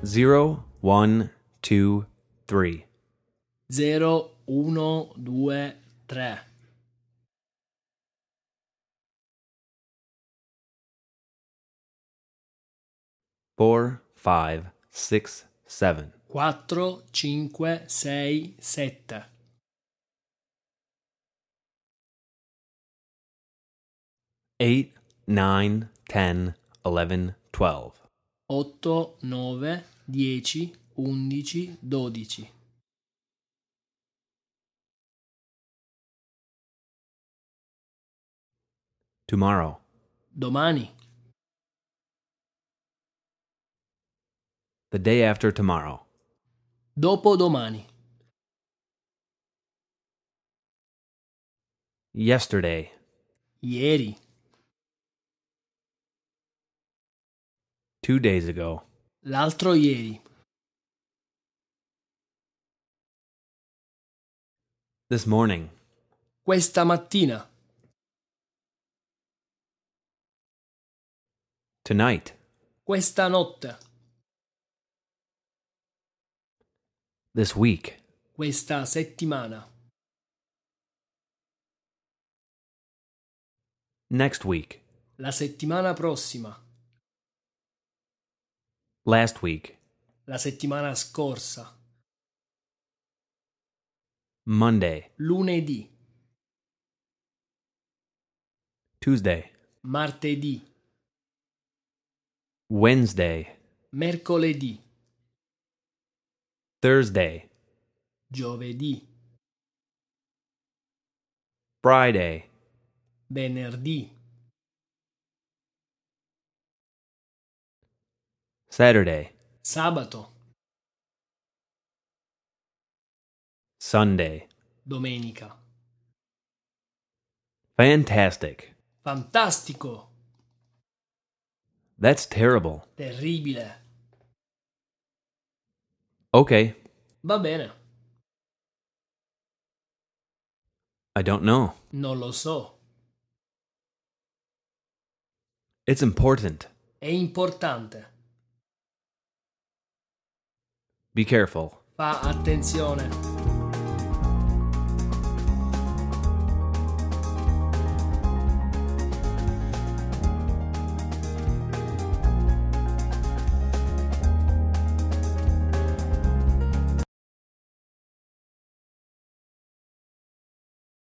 0, 1, 2, 3. 0, 1, 2, 3. 4, 5, 6, 7. 4, 5, 6, 7. 8, 9, 10, 11, 12. 8, 9, 10, 11, 12. Tomorrow. Domani. The day after tomorrow. Dopodomani. Yesterday. Ieri. 2 days ago. L'altro ieri. This morning. Questa mattina. Tonight. Questa notte. This week. Questa settimana. Next week. La settimana prossima. Last week. La settimana scorsa. Monday. Lunedì. Tuesday. Martedì. Wednesday. Mercoledì. Thursday. Giovedì. Friday. Venerdì. Saturday. Sabato. Sunday. Domenica. Fantastic. Fantastico. That's terrible. Terribile. Okay. Va bene. I don't know. Non lo so. It's important. È importante. Be careful. Fa attenzione.